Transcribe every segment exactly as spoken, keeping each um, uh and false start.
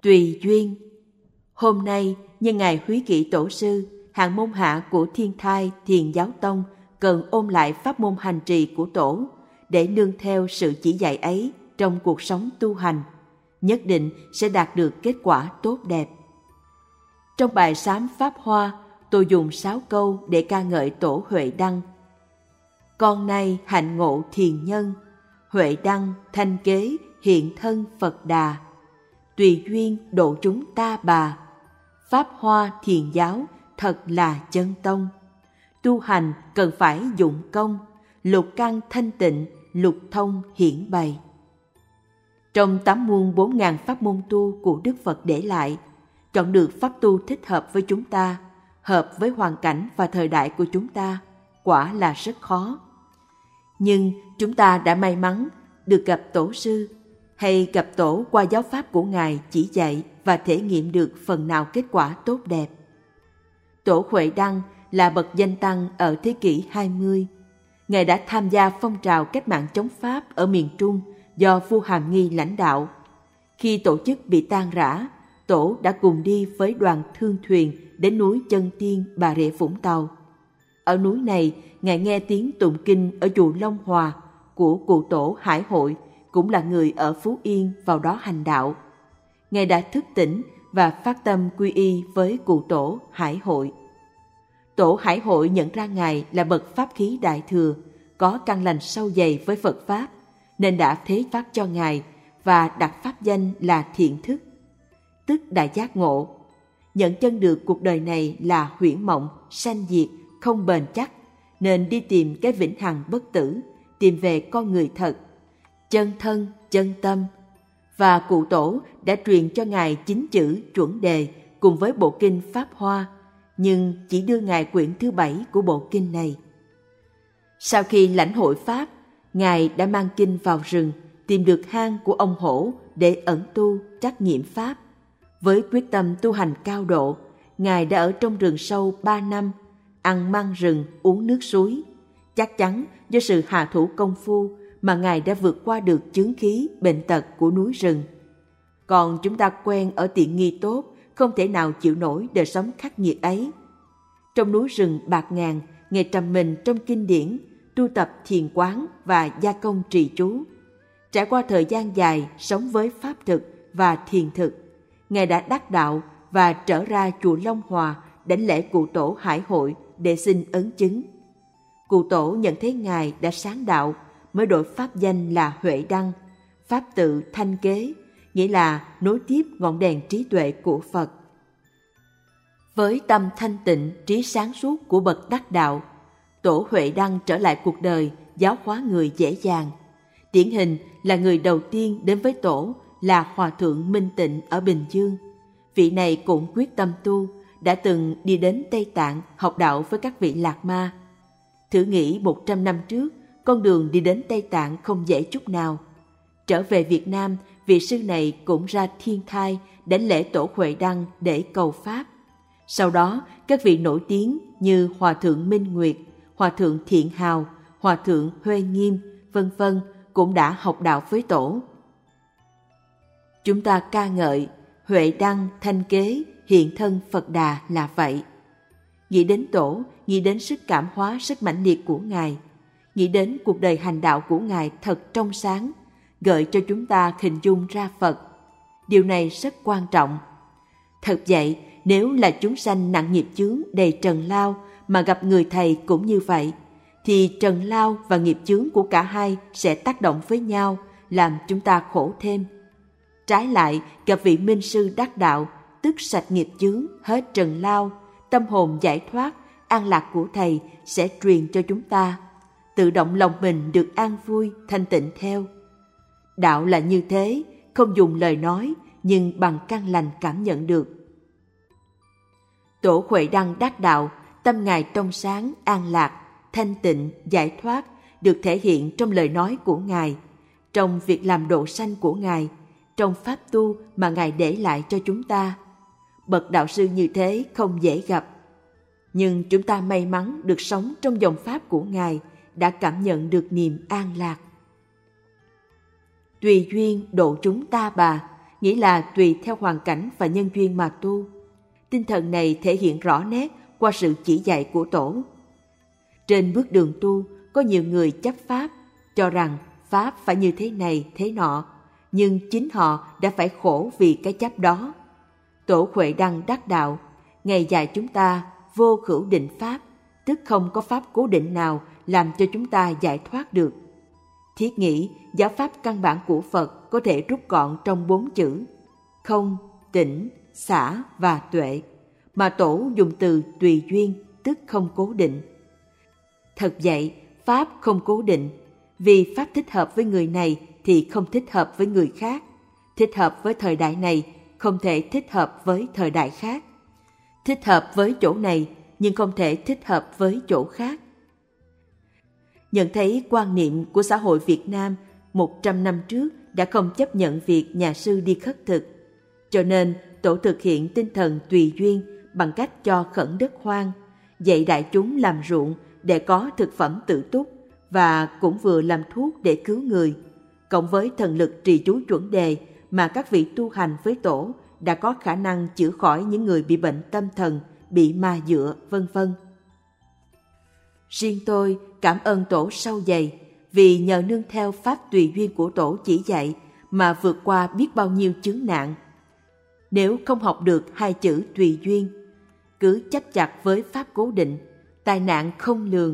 Tùy duyên. Hôm nay, nhân ngày Húy Kỵ Tổ sư, hạng môn hạ của Thiên Thai Thiền Giáo Tông cần ôn lại pháp môn hành trì của Tổ để nương theo sự chỉ dạy ấy trong cuộc sống tu hành, nhất định sẽ đạt được kết quả tốt đẹp. Trong bài sám Pháp Hoa, tôi dùng sáu câu để ca ngợi Tổ Huệ Đăng. Con nay hạnh ngộ thiền nhân, Huệ Đăng thanh kế hiện thân Phật Đà, tùy duyên độ chúng ta bà, Pháp Hoa thiền giáo thật là chân tông. Tu hành cần phải dụng công, lục căn thanh tịnh, lục thông hiển bày. Trong tám muôn bốn ngàn pháp môn tu của Đức Phật để lại, chọn được pháp tu thích hợp với chúng ta, hợp với hoàn cảnh và thời đại của chúng ta, quả là rất khó. Nhưng chúng ta đã may mắn được gặp Tổ sư, hay gặp Tổ qua giáo pháp của Ngài chỉ dạy và thể nghiệm được phần nào kết quả tốt đẹp. Tổ Huệ Đăng là bậc danh tăng ở thế kỷ hai mươi. Ngài đã tham gia phong trào cách mạng chống Pháp ở miền Trung do vua Hàm Nghi lãnh đạo. Khi tổ chức bị tan rã, Tổ đã cùng đi với đoàn thương thuyền đến núi Chân Tiên, Bà Rịa Vũng Tàu. Ở núi này, Ngài nghe tiếng tụng kinh ở chùa Long Hòa của cụ Tổ Hải Hội, cũng là người ở Phú Yên vào đó hành đạo. Ngài đã thức tỉnh và phát tâm quy y với cụ Tổ Hải Hội. Tổ Hải Hội nhận ra Ngài là bậc pháp khí đại thừa, có căn lành sâu dày với Phật Pháp, nên đã thế phát cho Ngài và đặt pháp danh là Thiện Thức, tức đại giác ngộ. Nhận chân được cuộc đời này là huyễn mộng, sanh diệt, không bền chắc, nên đi tìm cái vĩnh hằng bất tử, tìm về con người thật, chân thân, chân tâm. Và cụ Tổ đã truyền cho Ngài chín chữ chuẩn đề cùng với bộ kinh Pháp Hoa, nhưng chỉ đưa Ngài quyển thứ bảy của bộ kinh này. Sau khi lãnh hội Pháp, Ngài đã mang kinh vào rừng, tìm được hang của ông Hổ để ẩn tu trắc nghiệm Pháp. Với quyết tâm tu hành cao độ, Ngài đã ở trong rừng sâu ba năm, ăn măng rừng, uống nước suối. Chắc chắn do sự hạ thủ công phu mà Ngài đã vượt qua được chướng khí, bệnh tật của núi rừng. Còn chúng ta quen ở tiện nghi tốt, không thể nào chịu nổi đời sống khắc nghiệt ấy. Trong núi rừng bạt ngàn, Ngài trầm mình trong kinh điển, tu tập thiền quán và gia công trì chú. Trải qua thời gian dài sống với pháp thực và thiền thực, Ngài đã đắc đạo và trở ra chùa Long Hòa đảnh lễ cụ Tổ Hải Hội để xin ấn chứng. Cụ Tổ nhận thấy Ngài đã sáng đạo, mới đổi pháp danh là Huệ Đăng, pháp tự thanh kế, nghĩa là nối tiếp ngọn đèn trí tuệ của Phật. Với tâm thanh tịnh, trí sáng suốt của bậc đắc đạo, Tổ Huệ Đăng trở lại cuộc đời, giáo hóa người dễ dàng. Điển hình là người đầu tiên đến với Tổ là Hòa Thượng Minh Tịnh ở Bình Dương. Vị này cũng quyết tâm tu, đã từng đi đến Tây Tạng học đạo với các vị Lạc Ma. Thử nghĩ một trăm năm trước, con đường đi đến Tây Tạng không dễ chút nào. Trở về Việt Nam, vị sư này cũng ra Thiên Thai đến lễ Tổ Huệ Đăng để cầu Pháp. Sau đó, các vị nổi tiếng như Hòa Thượng Minh Nguyệt, Hòa Thượng Thiện Hào, Hòa Thượng Huê Nghiêm, vân vân cũng đã học đạo với Tổ. Chúng ta ca ngợi Huệ Đăng thanh kế hiện thân Phật Đà là vậy. Nghĩ đến Tổ, nghĩ đến sức cảm hóa rất mãnh liệt của Ngài, nghĩ đến cuộc đời hành đạo của Ngài thật trong sáng, gợi cho chúng ta hình dung ra Phật. Điều này rất quan trọng. Thật vậy, nếu là chúng sanh nặng nghiệp chướng đầy trần lao mà gặp người thầy cũng như vậy, thì trần lao và nghiệp chướng của cả hai sẽ tác động với nhau, làm chúng ta khổ thêm. Trái lại, gặp vị minh sư đắc đạo, tức sạch nghiệp chướng, hết trần lao, tâm hồn giải thoát, an lạc của thầy sẽ truyền cho chúng ta. Tự động lòng mình được an vui, thanh tịnh theo. Đạo là như thế, không dùng lời nói, nhưng bằng căn lành cảm nhận được. Tổ Huệ Đăng đắc đạo, tâm Ngài trong sáng, an lạc, thanh tịnh, giải thoát, được thể hiện trong lời nói của Ngài, trong việc làm độ sanh của Ngài, trong pháp tu mà Ngài để lại cho chúng ta. Bậc đạo sư như thế không dễ gặp. Nhưng chúng ta may mắn được sống trong dòng pháp của Ngài, đã cảm nhận được niềm an lạc. Tùy duyên độ chúng ta bà, nghĩa là tùy theo hoàn cảnh và nhân duyên mà tu. Tinh thần này thể hiện rõ nét qua sự chỉ dạy của Tổ. Trên bước đường tu, có nhiều người chấp pháp, cho rằng pháp phải như thế này, thế nọ, nhưng chính họ đã phải khổ vì cái chấp đó. Tổ Huệ Đăng đắc đạo, Ngài dạy chúng ta vô khửu định pháp, tức không có pháp cố định nào làm cho chúng ta giải thoát được. Thiết nghĩ giáo pháp căn bản của Phật có thể rút gọn trong bốn chữ không, tĩnh, xả và tuệ, mà Tổ dùng từ tùy duyên, tức không cố định. Thật vậy, pháp không cố định, vì pháp thích hợp với người này thì không thích hợp với người khác, thích hợp với thời đại này không thể thích hợp với thời đại khác, thích hợp với chỗ này nhưng không thể thích hợp với chỗ khác. Nhận thấy quan niệm của xã hội Việt Nam một trăm năm trước đã không chấp nhận việc nhà sư đi khất thực, cho nên Tổ thực hiện tinh thần tùy duyên bằng cách cho khẩn đất hoang, dạy đại chúng làm ruộng để có thực phẩm tự túc và cũng vừa làm thuốc để cứu người, cộng với thần lực trì chú chuẩn đề mà các vị tu hành với Tổ đã có khả năng chữa khỏi những người bị bệnh tâm thần, bị ma dựa, vân vân. Riêng tôi cảm ơn Tổ sâu dày vì nhờ nương theo pháp tùy duyên của Tổ chỉ dạy mà vượt qua biết bao nhiêu chướng nạn. Nếu không học được hai chữ tùy duyên, cứ chấp chặt với pháp cố định, tai nạn không lường.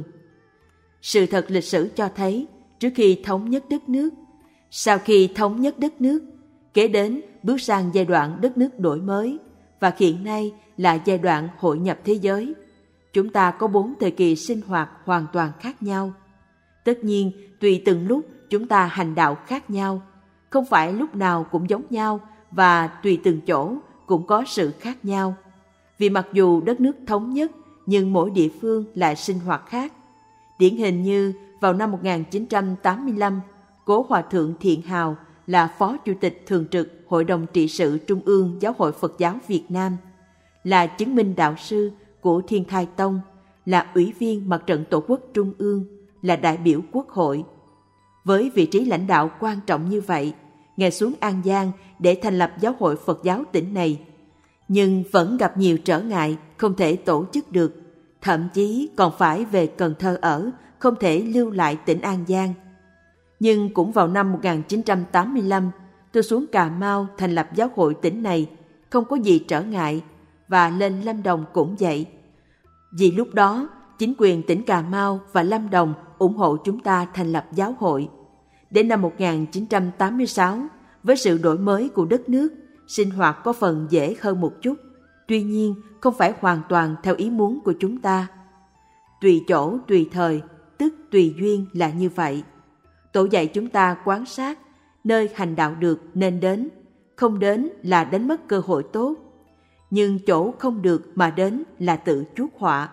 Sự thật lịch sử cho thấy, trước khi thống nhất đất nước, sau khi thống nhất đất nước, kế đến bước sang giai đoạn đất nước đổi mới, và hiện nay là giai đoạn hội nhập thế giới. Chúng ta có bốn thời kỳ sinh hoạt hoàn toàn khác nhau. Tất nhiên, tùy từng lúc chúng ta hành đạo khác nhau, không phải lúc nào cũng giống nhau và tùy từng chỗ cũng có sự khác nhau. Vì mặc dù đất nước thống nhất, nhưng mỗi địa phương lại sinh hoạt khác. Điển hình như vào năm một nghìn chín trăm tám mươi lăm, Cố Hòa Thượng Thiện Hào là Phó Chủ tịch Thường trực Hội đồng Trị sự Trung ương Giáo hội Phật giáo Việt Nam, là chứng minh đạo sư của Thiên Thai Tông, là Ủy viên Mặt trận Tổ quốc Trung ương, là đại biểu Quốc hội. Với vị trí lãnh đạo quan trọng như vậy, Ngài xuống An Giang để thành lập Giáo hội Phật giáo tỉnh này, nhưng vẫn gặp nhiều trở ngại, không thể tổ chức được, thậm chí còn phải về Cần Thơ ở, không thể lưu lại tỉnh An Giang. Nhưng cũng vào năm một nghìn chín trăm tám mươi lăm, tôi xuống Cà Mau thành lập giáo hội tỉnh này, không có gì trở ngại, và lên Lâm Đồng cũng vậy. Vì lúc đó, chính quyền tỉnh Cà Mau và Lâm Đồng ủng hộ chúng ta thành lập giáo hội. Đến năm một nghìn chín trăm tám mươi sáu, với sự đổi mới của đất nước, sinh hoạt có phần dễ hơn một chút, tuy nhiên không phải hoàn toàn theo ý muốn của chúng ta. Tùy chỗ, tùy thời, tức tùy duyên là như vậy. Tổ dạy chúng ta quan sát, nơi hành đạo được nên đến, không đến là đánh mất cơ hội tốt. Nhưng chỗ không được mà đến là tự chuốc họa.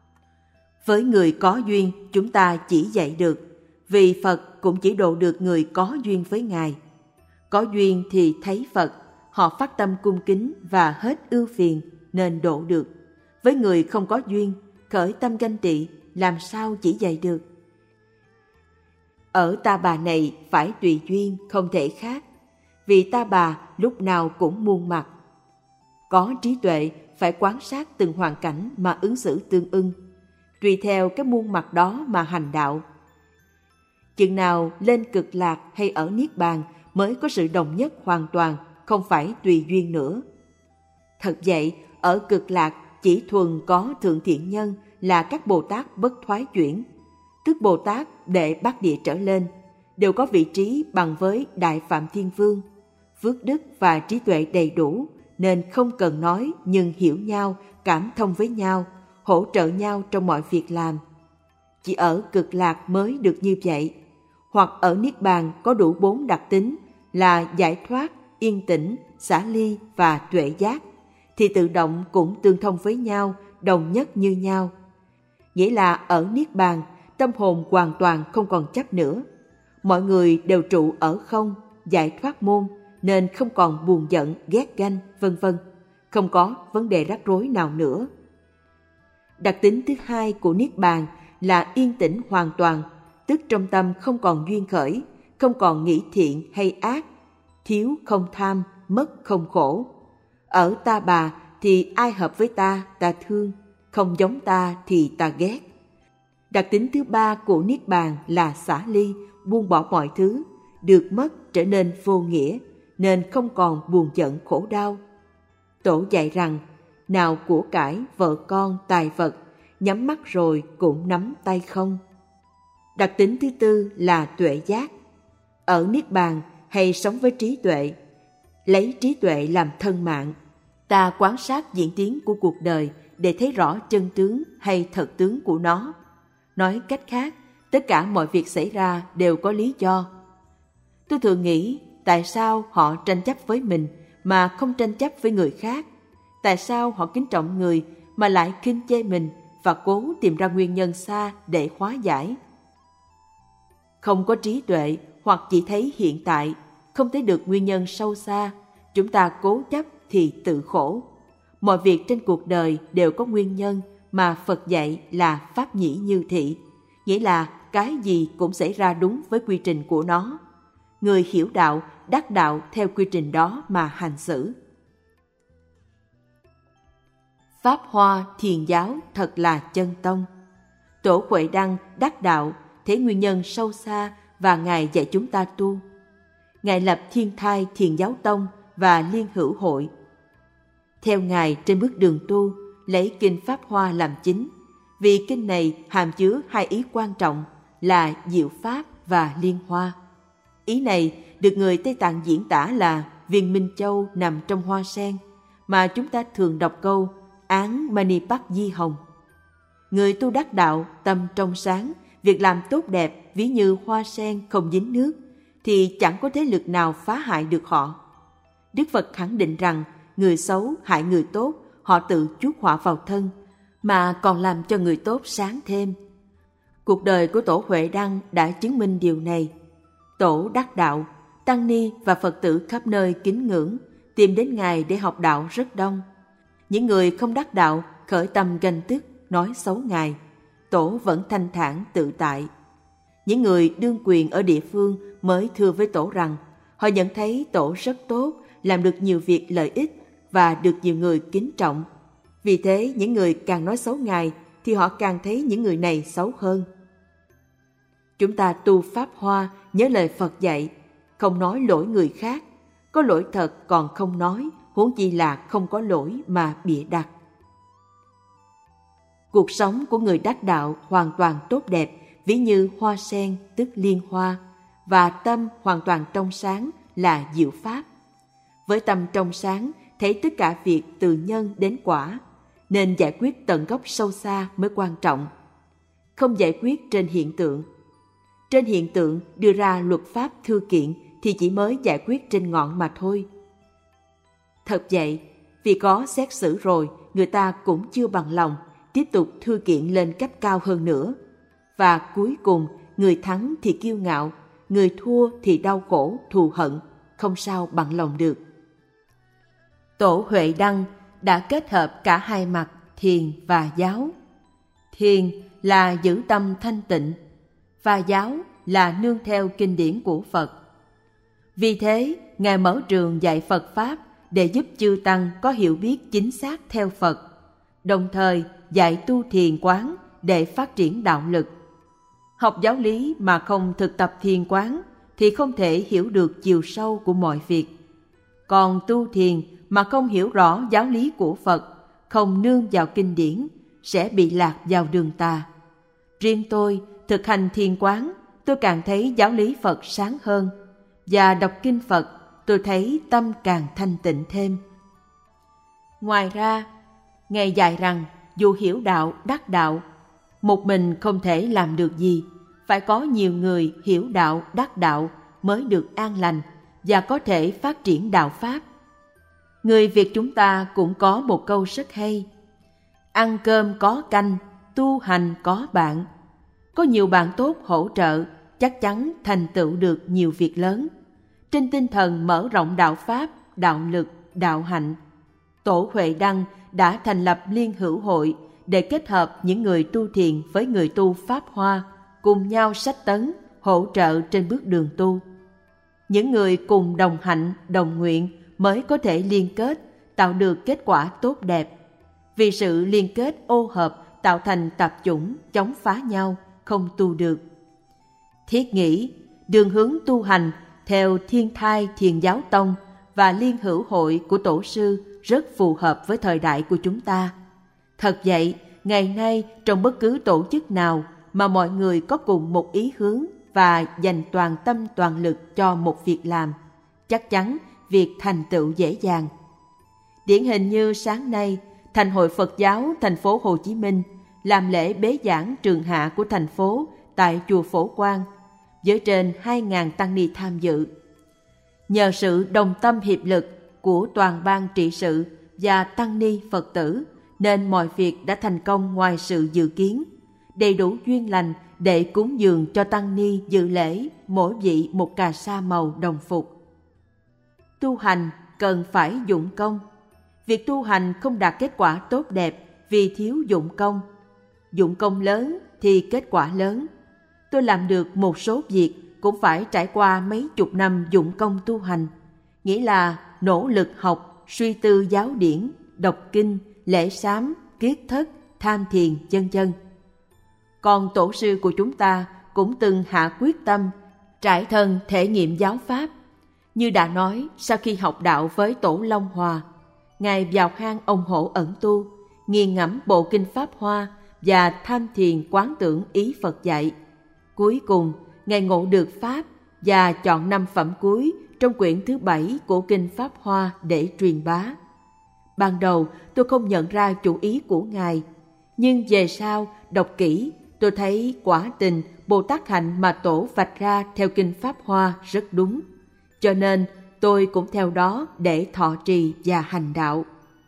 Với người có duyên chúng ta chỉ dạy được, vì Phật cũng chỉ độ được người có duyên với Ngài. Có duyên thì thấy Phật, họ phát tâm cung kính và hết ưu phiền nên độ được. Với người không có duyên, khởi tâm ganh tị, làm sao chỉ dạy được. Ở Ta Bà này phải tùy duyên, không thể khác, vì Ta Bà lúc nào cũng muôn mặt. Có trí tuệ phải quan sát từng hoàn cảnh mà ứng xử tương ưng, tùy theo cái muôn mặt đó mà hành đạo. Chừng nào lên cực lạc hay ở Niết Bàn mới có sự đồng nhất hoàn toàn, không phải tùy duyên nữa. Thật vậy, ở cực lạc chỉ thuần có thượng thiện nhân là các Bồ Tát bất thoái chuyển, tức Bồ Tát đệ bát địa trở lên, đều có vị trí bằng với Đại Phạm Thiên Vương, phước đức và trí tuệ đầy đủ, nên không cần nói nhưng hiểu nhau, cảm thông với nhau, hỗ trợ nhau trong mọi việc làm. Chỉ ở cực lạc mới được như vậy, hoặc ở Niết Bàn có đủ bốn đặc tính là giải thoát, yên tĩnh, xả ly và tuệ giác, thì tự động cũng tương thông với nhau, đồng nhất như nhau. Nghĩa là ở Niết Bàn, tâm hồn hoàn toàn không còn chấp nữa. Mọi người đều trụ ở không, giải thoát môn, nên không còn buồn giận, ghét ganh, vân vân, không có vấn đề rắc rối nào nữa. Đặc tính thứ hai của Niết Bàn là yên tĩnh hoàn toàn, tức trong tâm không còn duyên khởi, không còn nghĩ thiện hay ác, thiếu không tham, mất không khổ. Ở ta bà thì ai hợp với ta, ta thương, không giống ta thì ta ghét. Đặc tính thứ ba của Niết Bàn là xả ly, buông bỏ mọi thứ, được mất trở nên vô nghĩa, nên không còn buồn giận khổ đau. Tổ dạy rằng, nào của cải, vợ con, tài vật, nhắm mắt rồi cũng nắm tay không. Đặc tính thứ tư là tuệ giác. Ở Niết Bàn hay sống với trí tuệ, lấy trí tuệ làm thân mạng. Ta quan sát diễn tiến của cuộc đời để thấy rõ chân tướng hay thật tướng của nó. Nói cách khác, tất cả mọi việc xảy ra đều có lý do. Tôi thường nghĩ, tại sao họ tranh chấp với mình mà không tranh chấp với người khác? Tại sao họ kính trọng người mà lại khinh chê mình và cố tìm ra nguyên nhân xa để hóa giải? Không có trí tuệ hoặc chỉ thấy hiện tại, không thấy được nguyên nhân sâu xa, chúng ta cố chấp thì tự khổ. Mọi việc trên cuộc đời đều có nguyên nhân mà Phật dạy là pháp nhĩ như thị, nghĩa là cái gì cũng xảy ra đúng với quy trình của nó. Người hiểu đạo, đắc đạo theo quy trình đó mà hành xử. Pháp Hoa Thiền giáo thật là chân tông. Tổ Huệ Đăng đắc đạo, thấy nguyên nhân sâu xa và Ngài dạy chúng ta tu. Ngài lập Thiên Thai Thiền giáo tông và Liên hữu hội. Theo Ngài trên bước đường tu, lấy kinh Pháp Hoa làm chính, vì kinh này hàm chứa hai ý quan trọng là diệu pháp và liên hoa. Ý này được người Tây Tạng diễn tả là viên minh châu nằm trong hoa sen, mà chúng ta thường đọc câu án mani bắc di hồng. Người tu đắc đạo, tâm trong sáng, việc làm tốt đẹp ví như hoa sen không dính nước, thì chẳng có thế lực nào phá hại được họ. Đức Phật khẳng định rằng người xấu hại người tốt, họ tự chuốc họa vào thân, mà còn làm cho người tốt sáng thêm. Cuộc đời của Tổ Huệ Đăng đã chứng minh điều này. Tổ đắc đạo, tăng ni và Phật tử khắp nơi kính ngưỡng, tìm đến Ngài để học đạo rất đông. Những người không đắc đạo khởi tâm ganh tức, nói xấu Ngài, Tổ vẫn thanh thản tự tại. Những người đương quyền ở địa phương mới thưa với Tổ rằng họ nhận thấy Tổ rất tốt, làm được nhiều việc lợi ích và được nhiều người kính trọng. Vì thế những người càng nói xấu Ngài thì họ càng thấy những người này xấu hơn. Chúng ta tu Pháp Hoa nhớ lời Phật dạy, không nói lỗi người khác, có lỗi thật còn không nói, huống chi là không có lỗi mà bịa đặt. Cuộc sống của người đắc đạo hoàn toàn tốt đẹp, ví như hoa sen tức liên hoa, và tâm hoàn toàn trong sáng là diệu pháp. Với tâm trong sáng, thấy tất cả việc từ nhân đến quả, nên giải quyết tận gốc sâu xa mới quan trọng. Không giải quyết trên hiện tượng. Trên hiện tượng đưa ra luật pháp thư kiện thì chỉ mới giải quyết trên ngọn mà thôi. Thật vậy, vì có xét xử rồi, người ta cũng chưa bằng lòng, tiếp tục thư kiện lên cấp cao hơn nữa. Và cuối cùng, người thắng thì kiêu ngạo, người thua thì đau khổ, thù hận, không sao bằng lòng được. Tổ Huệ Đăng đã kết hợp cả hai mặt thiền và giáo. Thiền là giữ tâm thanh tịnh, và giáo là nương theo kinh điển của Phật. Vì thế, Ngài mở trường dạy Phật Pháp để giúp chư Tăng có hiểu biết chính xác theo Phật, đồng thời dạy tu thiền quán để phát triển đạo lực. Học giáo lý mà không thực tập thiền quán thì không thể hiểu được chiều sâu của mọi việc. Còn tu thiền mà không hiểu rõ giáo lý của Phật, không nương vào kinh điển, sẽ bị lạc vào đường tà. Riêng tôi, thực hành thiền quán, tôi càng thấy giáo lý Phật sáng hơn, và đọc kinh Phật, tôi thấy tâm càng thanh tịnh thêm. Ngoài ra, Ngài dạy rằng dù hiểu đạo, đắc đạo, một mình không thể làm được gì, phải có nhiều người hiểu đạo, đắc đạo mới được an lành và có thể phát triển đạo Pháp. Người Việt chúng ta cũng có một câu rất hay: ăn cơm có canh, tu hành có bạn. Có nhiều bạn tốt hỗ trợ, chắc chắn thành tựu được nhiều việc lớn. Trên tinh thần mở rộng đạo Pháp, đạo lực, đạo hạnh, Tổ Huệ Đăng đã thành lập Liên hữu hội để kết hợp những người tu thiền với người tu Pháp Hoa, cùng nhau sách tấn, hỗ trợ trên bước đường tu. Những người cùng đồng hạnh, đồng nguyện, mới có thể liên kết, tạo được kết quả tốt đẹp. Vì sự liên kết ô hợp tạo thành tạp chủng chống phá nhau, không tu được. Thiết nghĩ, đường hướng tu hành theo Thiên Thai Thiền Giáo Tông và Liên Hữu Hội của Tổ sư rất phù hợp với thời đại của chúng ta. Thật vậy, ngày nay trong bất cứ tổ chức nào mà mọi người có cùng một ý hướng và dành toàn tâm toàn lực cho một việc làm, chắc chắn việc thành tựu dễ dàng. Điển hình như sáng nay, Thành hội Phật giáo thành phố Hồ Chí Minh làm lễ bế giảng trường hạ của thành phố tại chùa Phổ Quang với trên hai nghìn tăng ni tham dự. Nhờ sự đồng tâm hiệp lực của toàn ban trị sự và tăng ni Phật tử nên mọi việc đã thành công ngoài sự dự kiến, đầy đủ duyên lành để cúng dường cho tăng ni dự lễ mỗi vị một cà sa màu đồng phục. Tu hành cần phải dụng công. Việc tu hành không đạt kết quả tốt đẹp vì thiếu dụng công. Dụng công lớn thì kết quả lớn. Tôi làm được một số việc cũng phải trải qua mấy chục năm dụng công tu hành, nghĩa là nỗ lực học, suy tư giáo điển, đọc kinh, lễ sám, kiết thất, tham thiền, vân vân. Còn tổ sư của chúng ta cũng từng hạ quyết tâm, trải thân thể nghiệm giáo pháp. Như đã nói, sau khi học đạo với Tổ Long Hòa, Ngài vào hang ông Hổ ẩn tu, nghiền ngẫm bộ kinh Pháp Hoa và tham thiền quán tưởng ý Phật dạy. Cuối cùng, Ngài ngộ được Pháp và chọn năm phẩm cuối trong quyển thứ bảy của kinh Pháp Hoa để truyền bá. Ban đầu tôi không nhận ra chủ ý của Ngài, nhưng về sau đọc kỹ tôi thấy quả tình Bồ Tát hạnh mà Tổ vạch ra theo kinh Pháp Hoa rất đúng. Cho nên tôi cũng theo đó để thọ trì và hành đạo.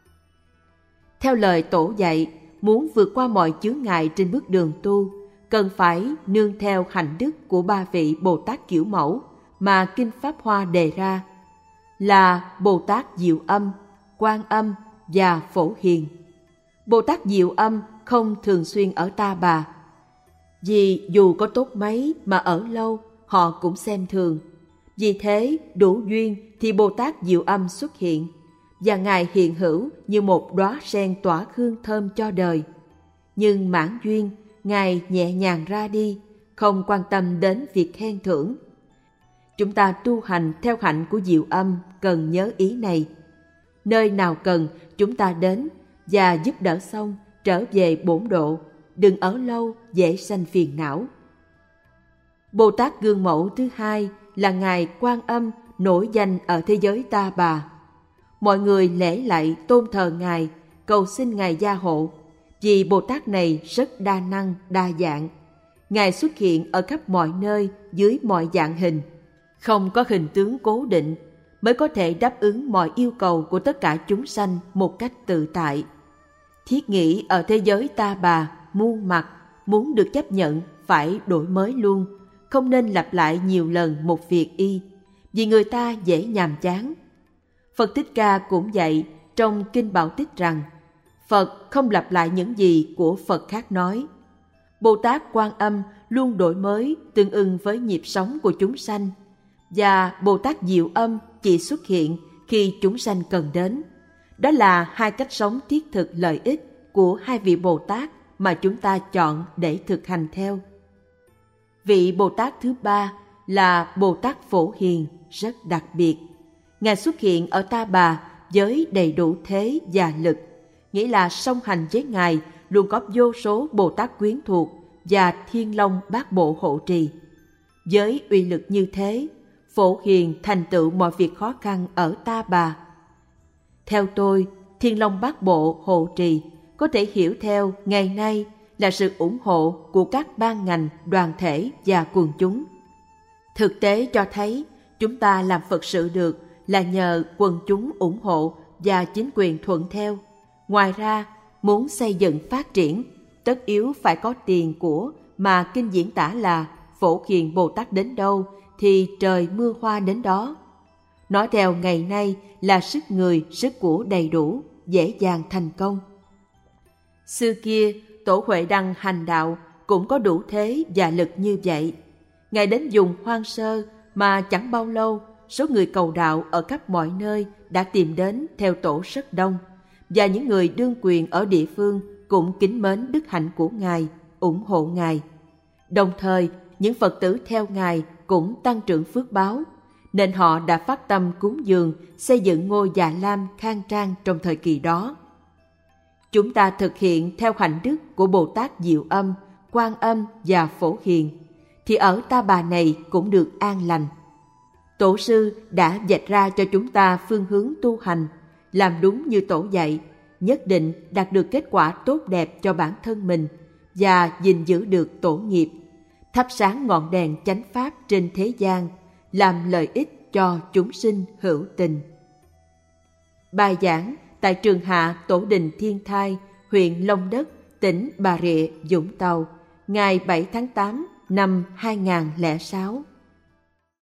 Theo lời Tổ dạy, muốn vượt qua mọi chướng ngại trên bước đường tu, cần phải nương theo hạnh đức của ba vị Bồ Tát kiểu mẫu mà kinh Pháp Hoa đề ra, là Bồ Tát Diệu Âm, Quan Âm và Phổ Hiền. Bồ Tát Diệu Âm không thường xuyên ở Ta Bà, vì dù có tốt mấy mà ở lâu họ cũng xem thường. Vì thế đủ duyên thì Bồ Tát Diệu Âm xuất hiện, và Ngài hiện hữu như một đóa sen tỏa hương thơm cho đời. Nhưng mãn duyên, Ngài nhẹ nhàng ra đi, không quan tâm đến việc khen thưởng. Chúng ta tu hành theo hạnh của Diệu Âm cần nhớ ý này. Nơi nào cần chúng ta đến và giúp đỡ xong trở về bổn độ, đừng ở lâu dễ sanh phiền não. Bồ Tát gương mẫu thứ hai là Ngài Quan Âm nổi danh ở thế giới Ta Bà. Mọi người lễ lạy tôn thờ Ngài, cầu xin Ngài gia hộ, vì Bồ Tát này rất đa năng, đa dạng. Ngài xuất hiện ở khắp mọi nơi dưới mọi dạng hình, không có hình tướng cố định, mới có thể đáp ứng mọi yêu cầu của tất cả chúng sanh một cách tự tại. Thiết nghĩ ở thế giới Ta Bà, muôn mặt, muốn được chấp nhận phải đổi mới luôn, không nên lặp lại nhiều lần một việc y, vì người ta dễ nhàm chán. Phật Thích Ca cũng dạy trong Kinh Bảo Tích rằng, Phật không lặp lại những gì của Phật khác nói. Bồ Tát Quan Âm luôn đổi mới tương ưng với nhịp sống của chúng sanh, và Bồ Tát Diệu Âm chỉ xuất hiện khi chúng sanh cần đến. Đó là hai cách sống thiết thực lợi ích của hai vị Bồ Tát mà chúng ta chọn để thực hành theo. Vị Bồ Tát thứ ba là Bồ Tát Phổ Hiền, rất đặc biệt. Ngài xuất hiện ở Ta Bà với đầy đủ thế và lực, nghĩa là song hành với Ngài luôn có vô số Bồ Tát quyến thuộc và Thiên Long Bát Bộ hộ trì. Với uy lực như thế, Phổ Hiền thành tựu mọi việc khó khăn ở Ta Bà. Theo tôi, Thiên Long Bát Bộ hộ trì có thể hiểu theo ngày nay là sự ủng hộ của các ban ngành, đoàn thể và quần chúng. Thực tế cho thấy chúng ta làm Phật sự được là nhờ quần chúng ủng hộ và chính quyền thuận theo. Ngoài ra, muốn xây dựng phát triển, tất yếu phải có tiền của mà kinh diễn tả là Phổ Hiền Bồ Tát đến đâu thì trời mưa hoa đến đó. Nói theo ngày nay là sức người, sức của đầy đủ, dễ dàng thành công. Xưa kia, Tổ Huệ Đăng hành đạo cũng có đủ thế và lực như vậy. Ngài đến vùng hoang sơ mà chẳng bao lâu, số người cầu đạo ở khắp mọi nơi đã tìm đến theo tổ rất đông, và những người đương quyền ở địa phương cũng kính mến đức hạnh của Ngài, ủng hộ Ngài. Đồng thời, những Phật tử theo Ngài cũng tăng trưởng phước báo, nên họ đã phát tâm cúng dường xây dựng ngôi Già Lam khang trang trong thời kỳ đó. Chúng ta thực hiện theo hạnh đức của Bồ Tát Diệu Âm, Quan Âm và Phổ Hiền, thì ở Ta Bà này cũng được an lành. Tổ sư đã vạch ra cho chúng ta phương hướng tu hành, làm đúng như Tổ dạy, nhất định đạt được kết quả tốt đẹp cho bản thân mình và gìn giữ được tổ nghiệp, thắp sáng ngọn đèn chánh pháp trên thế gian, làm lợi ích cho chúng sinh hữu tình. Bài giảng tại trường Hạ Tổ đình Thiên Thai, huyện Long Đất, tỉnh Bà Rịa, Vũng Tàu, ngày bảy tháng tám năm hai nghìn không trăm lẻ sáu.